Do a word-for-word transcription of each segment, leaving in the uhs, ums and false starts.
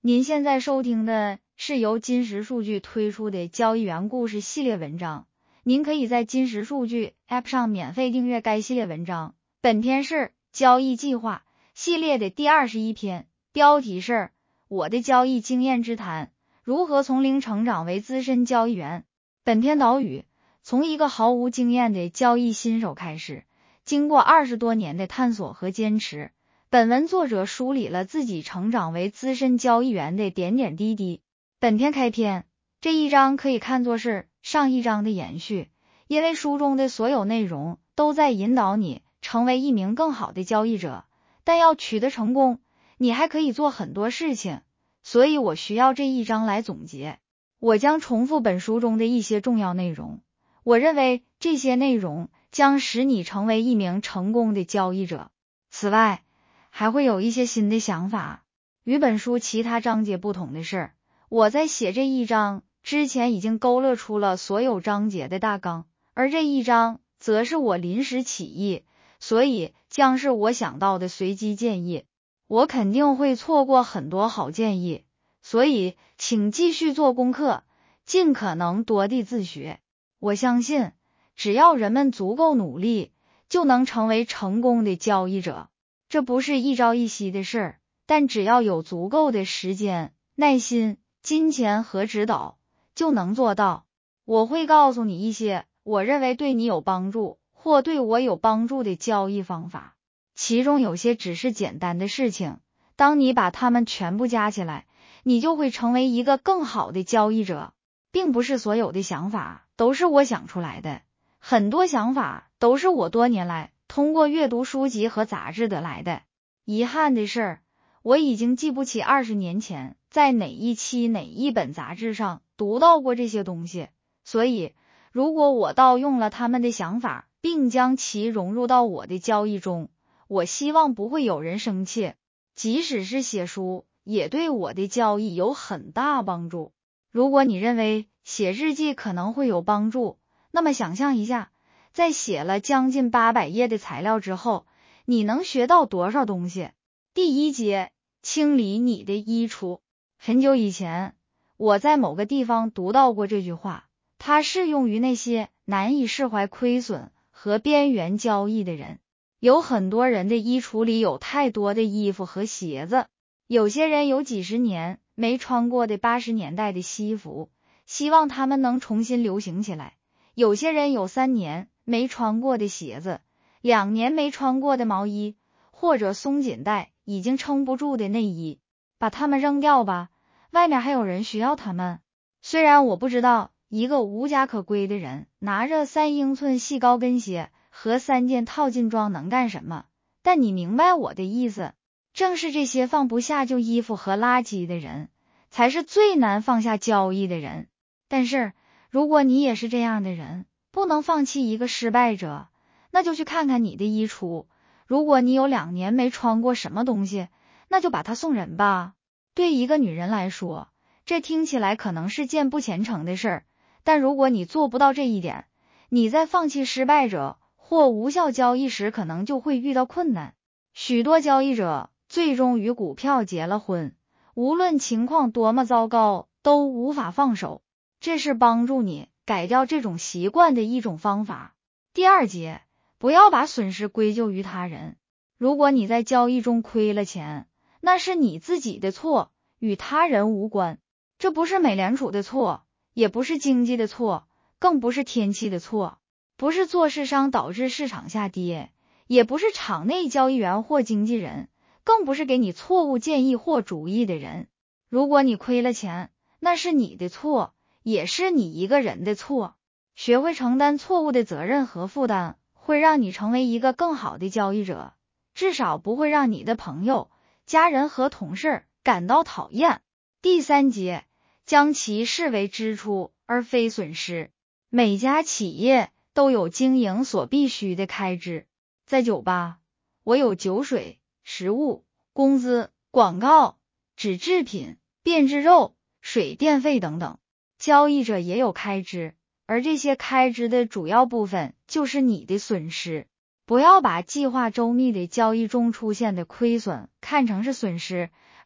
您现在收听的是由金石数据推出的交易员故事系列文章，您可以在金石数据 App 上免费订阅该系列文章。本篇是交易计划系列的第二十一篇，标题是我的交易经验之谈，如何从零成长为资深交易员。本篇导语：从一个毫无经验的交易新手开始，经过二十多年的探索和坚持，本文作者梳理了自己成长为资深交易员的点点滴滴。本篇开篇这一章可以看作是上一章的延续，因为书中的所有内容都在引导你成为一名更好的交易者，但要取得成功，你还可以做很多事情，所以我需要这一章来总结。我将重复本书中的一些重要内容，我认为这些内容将使你成为一名成功的交易者。此外，还会有一些新的想法。与本书其他章节不同的是，我在写这一章之前已经勾勒出了所有章节的大纲，而这一章则是我临时起意，所以将是我想到的随机建议。我肯定会错过很多好建议，所以请继续做功课，尽可能多地自学。我相信，只要人们足够努力，就能成为成功的交易者。这不是一朝一夕的事，但只要有足够的时间、耐心、金钱和指导，就能做到。我会告诉你一些我认为对你有帮助或对我有帮助的交易方法，其中有些只是简单的事情，当你把它们全部加起来，你就会成为一个更好的交易者。并不是所有的想法都是我想出来的，很多想法都是我多年来通过阅读书籍和杂志得来的。遗憾的是，我已经记不起二十年前在哪一期哪一本杂志上读到过这些东西，所以如果我盗用了他们的想法，并将其融入到我的交易中，我希望不会有人生气。即使是写书，也对我的交易有很大帮助。如果你认为写日记可能会有帮助，那么想象一下，在写了将近八百页的材料之后，你能学到多少东西？第一节，清理你的衣橱。很久以前，我在某个地方读到过这句话，它适用于那些难以释怀亏损和边缘交易的人。有很多人的衣橱里有太多的衣服和鞋子，有些人有几十年没穿过的八十年代的西服，希望他们能重新流行起来。有些人有三年没穿过的鞋子，两年没穿过的毛衣，或者松紧带已经撑不住的内衣，把它们扔掉吧，外面还有人需要它们。虽然我不知道一个无家可归的人拿着三英寸细高跟鞋和三件套进装能干什么，但你明白我的意思。正是这些放不下旧衣服和垃圾的人，才是最难放下交易的人。但是如果你也是这样的人，不能放弃一个失败者，那就去看看你的衣橱。如果你有两年没穿过什么东西，那就把它送人吧。对一个女人来说，这听起来可能是件不虔诚的事儿，但如果你做不到这一点，你在放弃失败者或无效交易时可能就会遇到困难。许多交易者最终与股票结了婚，无论情况多么糟糕，都无法放手。这是帮助你改掉这种习惯的一种方法。第二节，不要把损失归咎于他人。如果你在交易中亏了钱，那是你自己的错，与他人无关。这不是美联储的错，也不是经济的错，更不是天气的错，不是做市商导致市场下跌，也不是场内交易员或经纪人，更不是给你错误建议或主意的人。如果你亏了钱，那是你的错，也是你一个人的错。学会承担错误的责任和负担，会让你成为一个更好的交易者，至少不会让你的朋友、家人和同事感到讨厌。第三节，将其视为支出而非损失。每家企业都有经营所必须的开支。在酒吧，我有酒水、食物、工资、广告、纸制品、变质肉、水电费等等。交易者也有开支，而这些开支的主要部分就是你的损失。不要把计划周密的交易中出现的亏损看成是损失，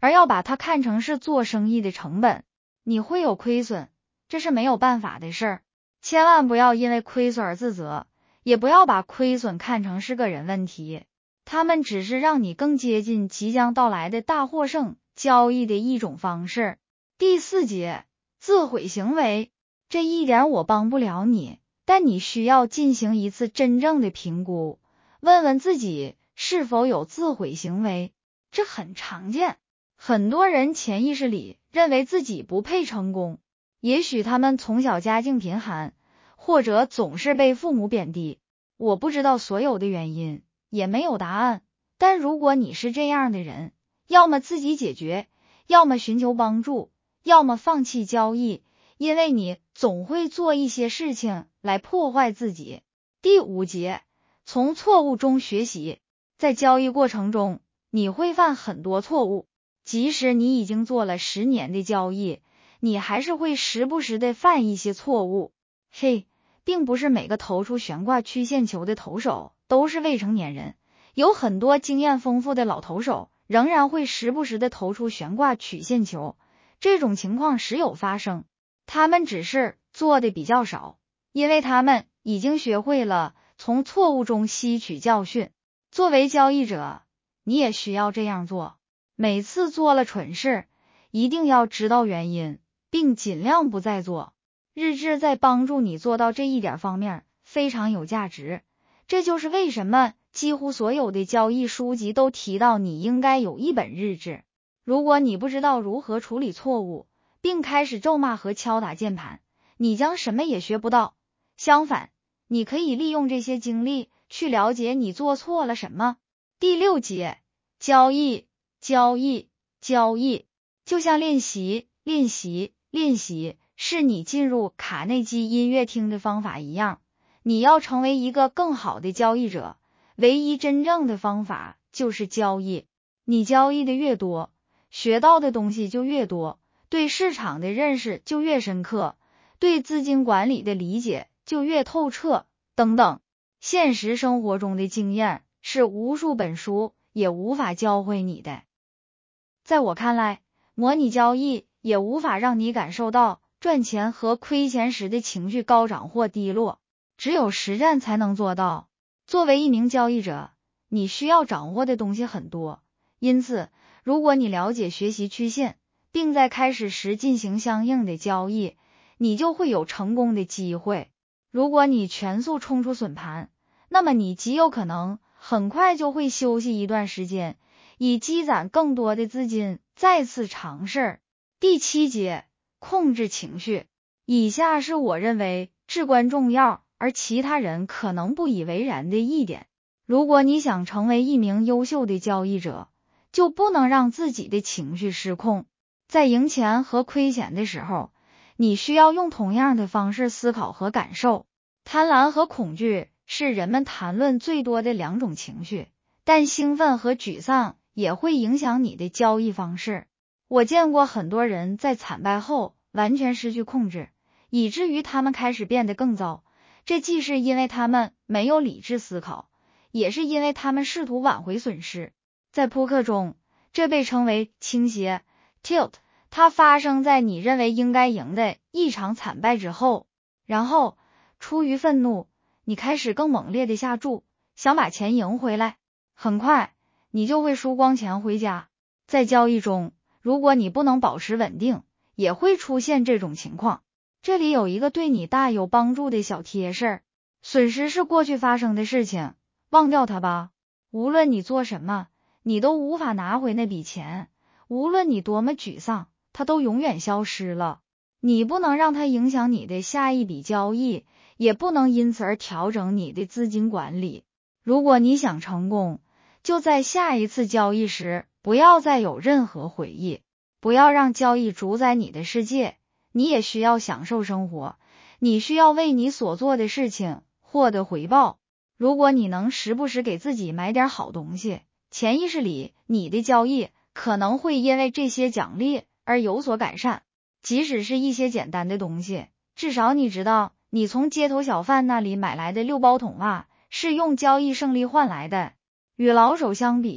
而要把它看成是做生意的成本。你会有亏损，这是没有办法的事儿，千万不要因为亏损而自责，也不要把亏损看成是个人问题，他们只是让你更接近即将到来的大获胜交易的一种方式。第四节，自毁行为，这一点我帮不了你，但你需要进行一次真正的评估，问问自己是否有自毁行为。这很常见，很多人潜意识里认为自己不配成功，也许他们从小家境贫寒，或者总是被父母贬低。我不知道所有的原因，也没有答案，但如果你是这样的人，要么自己解决，要么寻求帮助，要么放弃交易，因为你总会做一些事情来破坏自己。第五节，从错误中学习，在交易过程中，你会犯很多错误，即使你已经做了十年的交易，你还是会时不时的犯一些错误。嘿，并不是每个投出悬挂曲线球的投手都是未成年人，有很多经验丰富的老投手仍然会时不时的投出悬挂曲线球，这种情况时有发生，他们只是做的比较少，因为他们已经学会了从错误中吸取教训。作为交易者，你也需要这样做，每次做了蠢事，一定要知道原因，并尽量不再做。日志在帮助你做到这一点方面非常有价值，这就是为什么几乎所有的交易书籍都提到你应该有一本日志。如果你不知道如何处理错误，并开始咒骂和敲打键盘，你将什么也学不到。相反，你可以利用这些经历去了解你做错了什么。第六节，交易，交易，交易，就像练习，练习，练习，是你进入卡内基音乐厅的方法一样。你要成为一个更好的交易者，唯一真正的方法就是交易。你交易的越多，学到的东西就越多，对市场的认识就越深刻，对资金管理的理解就越透彻，等等。现实生活中的经验是无数本书也无法教会你的。在我看来，模拟交易也无法让你感受到赚钱和亏钱时的情绪高涨或低落，只有实战才能做到。作为一名交易者，你需要掌握的东西很多，因此，如果你了解学习曲线，并在开始时进行相应的交易，你就会有成功的机会。如果你全速冲出损盘，那么你极有可能很快就会休息一段时间，以积攒更多的资金再次尝试。第七节，控制情绪。以下是我认为至关重要，而其他人可能不以为然的一点。如果你想成为一名优秀的交易者，就不能让自己的情绪失控。在赢钱和亏钱的时候，你需要用同样的方式思考和感受。贪婪和恐惧是人们谈论最多的两种情绪，但兴奋和沮丧也会影响你的交易方式。我见过很多人在惨败后完全失去控制，以至于他们开始变得更糟。这既是因为他们没有理智思考，也是因为他们试图挽回损失。在扑克中，这被称为倾斜 tilt， 它发生在你认为应该赢的一场惨败之后，然后出于愤怒，你开始更猛烈的下注，想把钱赢回来。很快，你就会输光钱回家。在交易中，如果你不能保持稳定，也会出现这种情况。这里有一个对你大有帮助的小贴士：损失是过去发生的事情，忘掉它吧。无论你做什么，你都无法拿回那笔钱，无论你多么沮丧，它都永远消失了。你不能让它影响你的下一笔交易，也不能因此而调整你的资金管理。如果你想成功，就在下一次交易时不要再有任何悔意，不要让交易主宰你的世界。你也需要享受生活，你需要为你所做的事情获得回报。如果你能时不时给自己买点好东西，潜意识里你的交易可能会因为这些奖励而有所改善。即使是一些简单的东西，至少你知道你从街头小贩那里买来的六包桶袜是用交易胜利换来的。与老手相比，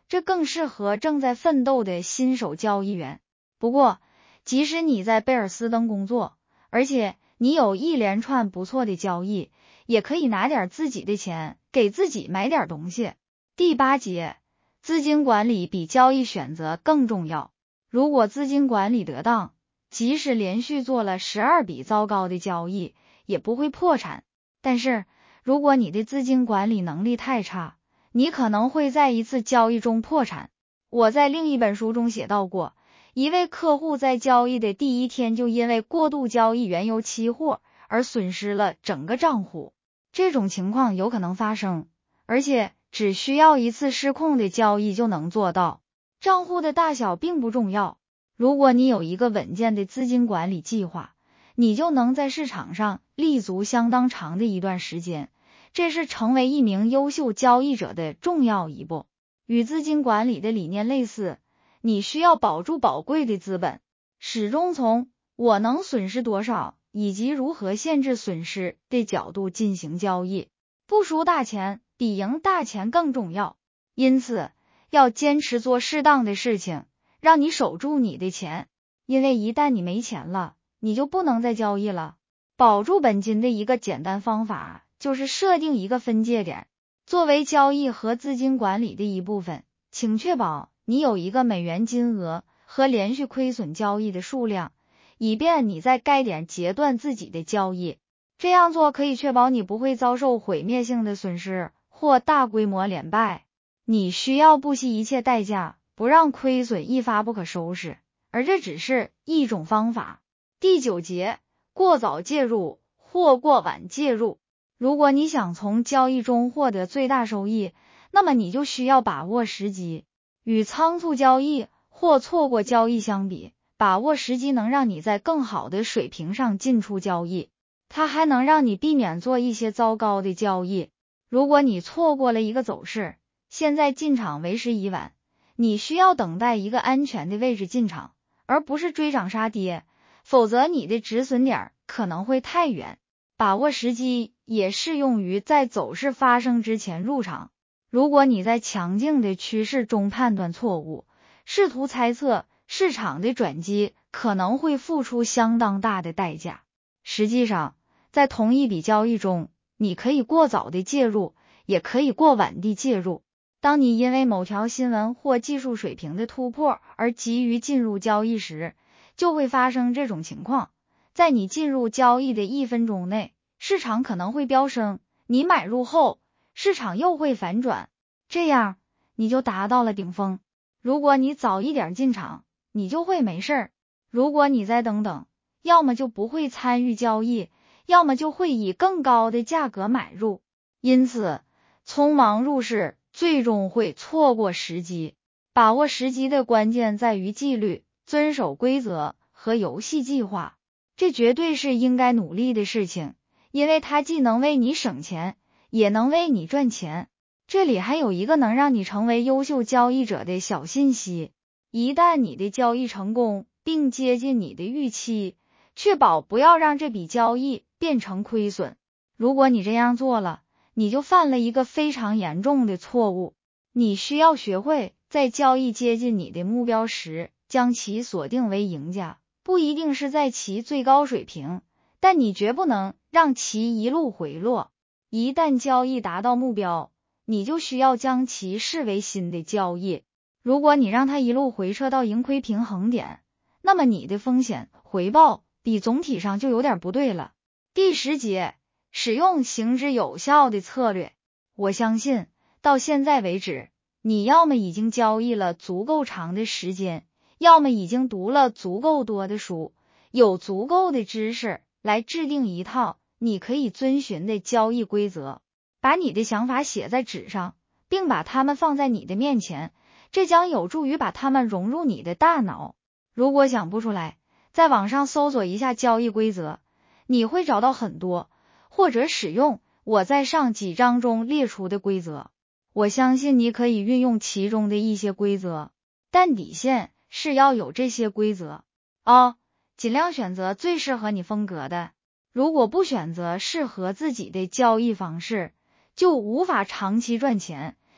这更适合正在奋斗的新手交易员。不过，即使你在贝尔斯登工作，而且你有一连串不错的交易，也可以拿点自己的钱给自己买点东西。第八节，资金管理比交易选择更重要。如果资金管理得当，即使连续做了十二笔糟糕的交易，也不会破产。但是，如果你的资金管理能力太差，你可能会在一次交易中破产。我在另一本书中写到过，一位客户在交易的第一天就因为过度交易原油期货而损失了整个账户。这种情况有可能发生，而且只需要一次失控的交易就能做到。账户的大小并不重要，如果你有一个稳健的资金管理计划，你就能在市场上立足相当长的一段时间，这是成为一名优秀交易者的重要一步。与资金管理的理念类似，你需要保住宝贵的资本，始终从我能损失多少以及如何限制损失的角度进行交易。不输大钱比赢大钱更重要，因此要坚持做适当的事情，让你守住你的钱，因为一旦你没钱了，你就不能再交易了。保住本金的一个简单方法就是设定一个分界点，作为交易和资金管理的一部分，请确保你有一个美元金额和连续亏损交易的数量，以便你在该点截断自己的交易。这样做可以确保你不会遭受毁灭性的损失或大规模连败。你需要不惜一切代价，不让亏损一发不可收拾，而这只是一种方法。第九节，过早介入或过晚介入。如果你想从交易中获得最大收益，那么你就需要把握时机。与仓促交易或错过交易相比，把握时机能让你在更好的水平上进出交易，它还能让你避免做一些糟糕的交易。如果你错过了一个走势，现在进场为时已晚，你需要等待一个安全的位置进场，而不是追涨杀跌，否则你的止损点可能会太远。把握时机也适用于在走势发生之前入场。如果你在强劲的趋势中判断错误，试图猜测市场的转机，可能会付出相当大的代价。实际上，在同一笔交易中，你可以过早的介入，也可以过晚地介入。当你因为某条新闻或技术水平的突破而急于进入交易时，就会发生这种情况。在你进入交易的一分钟内，市场可能会飙升，你买入后，市场又会反转，这样你就达到了顶峰。如果你早一点进场，你就会没事儿；如果你再等等，要么就不会参与交易，要么就会以更高的价格买入。因此，匆忙入市最终会错过时机。把握时机的关键在于纪律、遵守规则和游戏计划。这绝对是应该努力的事情，因为它既能为你省钱，也能为你赚钱。这里还有一个能让你成为优秀交易者的小信息：一旦你的交易成功并接近你的预期，确保不要让这笔交易变成亏损。如果你这样做了，你就犯了一个非常严重的错误。你需要学会在交易接近你的目标时，将其锁定为赢家。不一定是在其最高水平，但你绝不能让其一路回落。一旦交易达到目标，你就需要将其视为新的交易。如果你让它一路回撤到盈亏平衡点，那么你的风险回报比总体上就有点不对了。第十节，使用行之有效的策略。我相信，到现在为止，你要么已经交易了足够长的时间，要么已经读了足够多的书，有足够的知识来制定一套你可以遵循的交易规则。把你的想法写在纸上，并把它们放在你的面前，这将有助于把它们融入你的大脑。如果想不出来，在网上搜索一下交易规则，你会找到很多，或者使用我在上几章中列出的规则。我相信你可以运用其中的一些规则，但底线是要有这些规则哦，尽量选择最适合你风格的。如果不选择适合自己的交易方式，就无法长期赚钱，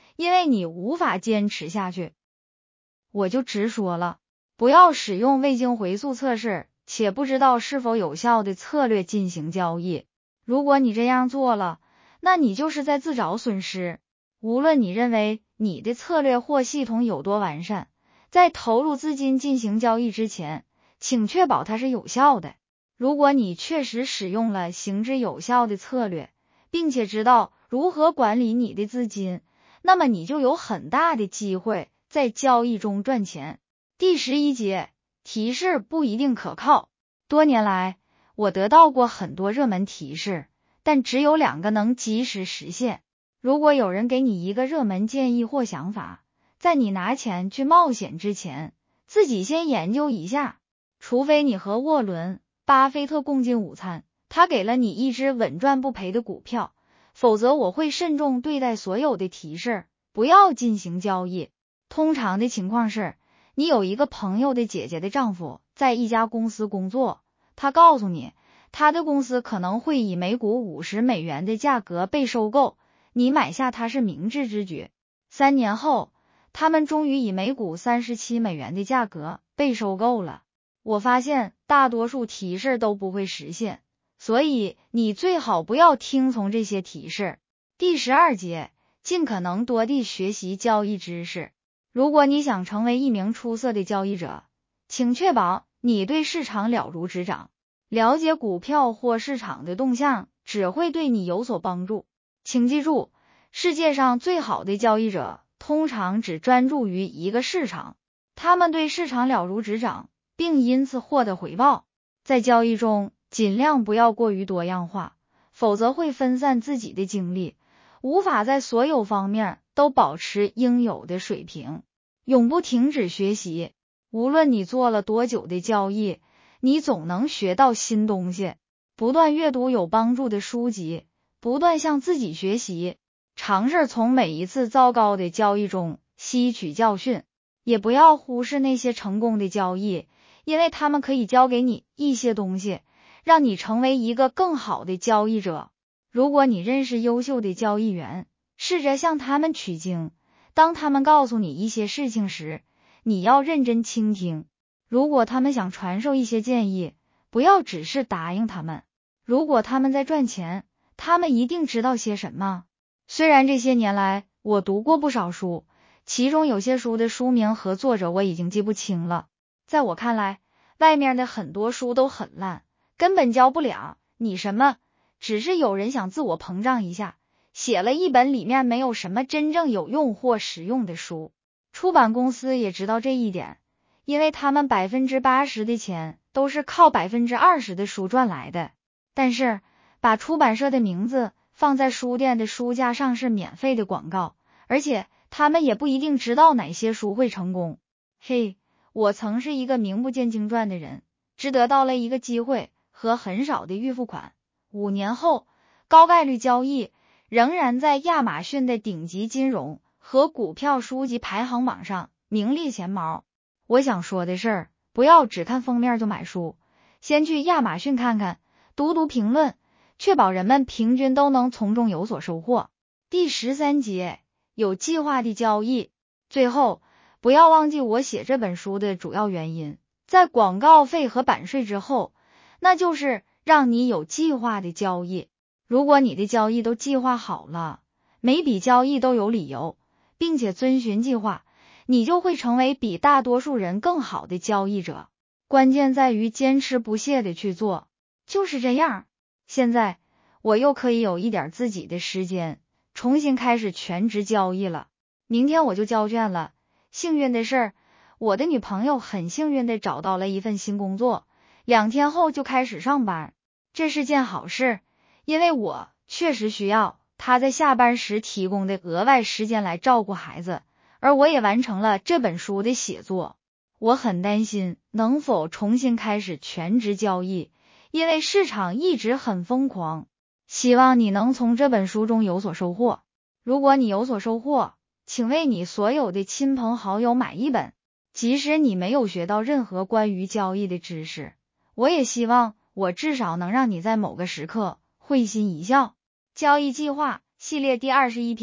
因为你无法坚持下去。我就直说了，不要使用未经回溯测试且不知道是否有效的策略进行交易。如果你这样做了，那你就是在自找损失。无论你认为你的策略或系统有多完善，在投入资金进行交易之前，请确保它是有效的。如果你确实使用了行之有效的策略，并且知道如何管理你的资金，那么你就有很大的机会在交易中赚钱。第十一节，提示不一定可靠。多年来，我得到过很多热门提示，但只有两个能及时实现。如果有人给你一个热门建议或想法，在你拿钱去冒险之前，自己先研究一下。除非你和沃伦·巴菲特共进午餐，他给了你一只稳赚不赔的股票，否则我会慎重对待所有的提示，不要进行交易。通常的情况是，你有一个朋友的姐姐的丈夫在一家公司工作，他告诉你，他的公司可能会以每股五十美元的价格被收购，你买下它是明智之举。三年后，他们终于以每股三十七美元的价格被收购了。我发现大多数提示都不会实现，所以你最好不要听从这些提示。第十二节，尽可能多地学习交易知识。如果你想成为一名出色的交易者，请确保你对市场了如指掌。了解股票或市场的动向只会对你有所帮助。请记住，世界上最好的交易者通常只专注于一个市场，他们对市场了如指掌，并因此获得回报。在交易中，尽量不要过于多样化，否则会分散自己的精力，无法在所有方面都保持应有的水平。永不停止学习，无论你做了多久的交易，你总能学到新东西。不断阅读有帮助的书籍，不断向自己学习，尝试从每一次糟糕的交易中吸取教训。也不要忽视那些成功的交易，因为他们可以教给你一些东西，让你成为一个更好的交易者。如果你认识优秀的交易员，试着向他们取经。当他们告诉你一些事情时，你要认真倾听。如果他们想传授一些建议，不要只是答应他们。如果他们在赚钱，他们一定知道些什么。虽然这些年来我读过不少书，其中有些书的书名和作者我已经记不清了。在我看来，外面的很多书都很烂，根本教不了你什么，只是有人想自我膨胀一下，写了一本里面没有什么真正有用或实用的书。出版公司也知道这一点，因为他们 百分之八十 的钱都是靠 百分之二十 的书赚来的。但是把出版社的名字放在书店的书架上是免费的广告，而且他们也不一定知道哪些书会成功。嘿，我曾是一个名不见经传的人，只得到了一个机会和很少的预付款。五年后，高概率交易仍然在亚马逊的顶级金融和股票书籍排行榜上名列前茅。我想说的是，不要只看封面就买书，先去亚马逊看看，读读评论，确保人们平均都能从中有所收获。第十三节，有计划的交易。最后，不要忘记我写这本书的主要原因，在广告费和版税之后，那就是让你有计划的交易。如果你的交易都计划好了，每笔交易都有理由，并且遵循计划，你就会成为比大多数人更好的交易者。关键在于坚持不懈的去做。就是这样，现在我又可以有一点自己的时间，重新开始全职交易了。明天我就交卷了。幸运的是，我的女朋友很幸运的找到了一份新工作，两天后就开始上班。这是件好事，因为我确实需要她在下班时提供的额外时间来照顾孩子，而我也完成了这本书的写作。我很担心能否重新开始全职交易，因为市场一直很疯狂。希望你能从这本书中有所收获。如果你有所收获，请为你所有的亲朋好友买一本。即使你没有学到任何关于交易的知识，我也希望我至少能让你在某个时刻会心一笑。交易计划系列第二十一篇，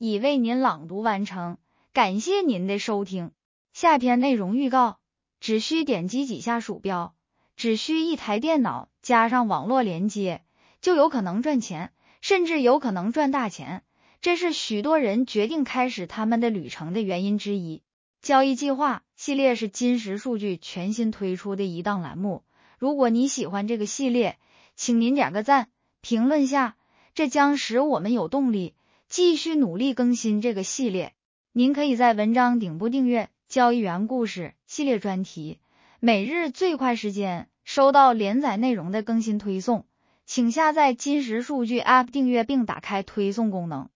已为您朗读完成，感谢您的收听。下篇内容预告，只需点击几下鼠标，只需一台电脑加上网络连接，就有可能赚钱，甚至有可能赚大钱。这是许多人决定开始他们的旅程的原因之一。交易计划系列是金石数据全新推出的一档栏目，如果你喜欢这个系列，请您点个赞，评论下，这将使我们有动力继续努力更新这个系列。您可以在文章顶部订阅交易员故事系列专题，每日最快时间收到连载内容的更新推送，请下载金石数据 App 订阅并打开推送功能。